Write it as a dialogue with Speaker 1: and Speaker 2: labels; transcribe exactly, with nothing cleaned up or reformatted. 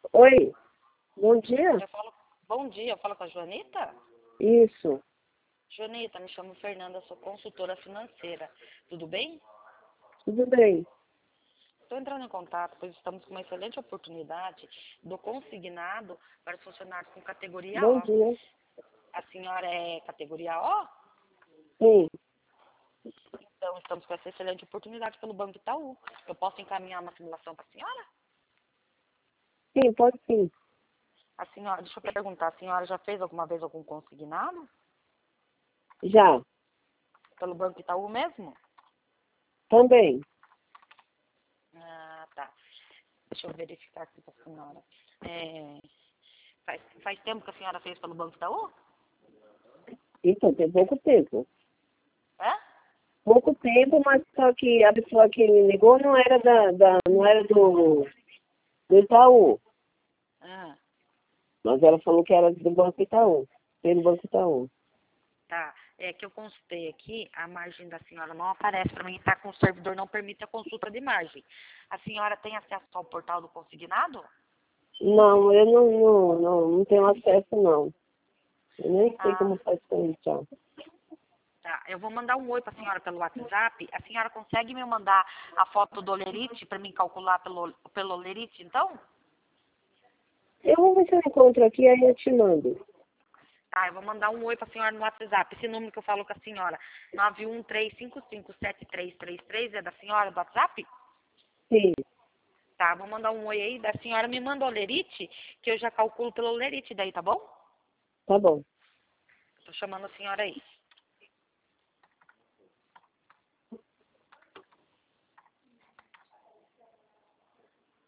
Speaker 1: Oi, bom dia.
Speaker 2: Eu falo, bom dia, eu falo com a Joanita?
Speaker 1: Isso,
Speaker 2: Joanita, me chamo Fernanda, sou consultora financeira. Tudo bem?
Speaker 1: tudo bem.
Speaker 2: Estou entrando em contato, pois estamos com uma excelente oportunidade do consignado para os funcionários com categoria
Speaker 1: Bom
Speaker 2: O.
Speaker 1: dia.
Speaker 2: A senhora é categoria O?
Speaker 1: Sim,
Speaker 2: Então, estamos com essa excelente oportunidade pelo Banco Itaú. Eu posso encaminhar uma simulação para a senhora?
Speaker 1: sim, pode sim.
Speaker 2: A senhora, deixa eu perguntar, a senhora já fez alguma vez algum consignado?
Speaker 1: Já,
Speaker 2: Pelo Banco Itaú mesmo?
Speaker 1: também.
Speaker 2: Ah, tá. Deixa eu verificar aqui para a senhora. É, faz, faz tempo que a senhora fez pelo Banco Itaú?
Speaker 1: Então, tem pouco tempo.
Speaker 2: É?
Speaker 1: Pouco tempo, mas só que a pessoa que me ligou não era da, da não era do, do Itaú.
Speaker 2: Ah,
Speaker 1: Mas ela falou que era do Banco Itaú. Pelo Banco Itaú.
Speaker 2: tá. É que eu consultei aqui, a margem da senhora não aparece para mim, tá com o servidor, não permite a consulta de margem. A senhora tem acesso ao portal do consignado?
Speaker 1: Não, eu não, não, não, não tenho acesso não. Eu nem sei
Speaker 2: Ah,
Speaker 1: como faz pra entrar.
Speaker 2: tá. Eu vou mandar um oi para a senhora pelo WhatsApp. A senhora consegue me mandar a foto do Olerite para mim calcular pelo, pelo Olerite, então?
Speaker 1: Eu vou ver se eu encontro aqui, aí eu te mando.
Speaker 2: Tá, eu vou mandar um oi para a senhora no WhatsApp. Esse número que eu falo com a senhora, nove um três cinco cinco sete três três três, é da senhora do WhatsApp?
Speaker 1: Sim,
Speaker 2: Tá, vou mandar um oi aí da senhora. Me manda o Olerite, que eu já calculo pelo Olerite daí, tá bom?
Speaker 1: tá bom.
Speaker 2: Tô chamando a senhora aí.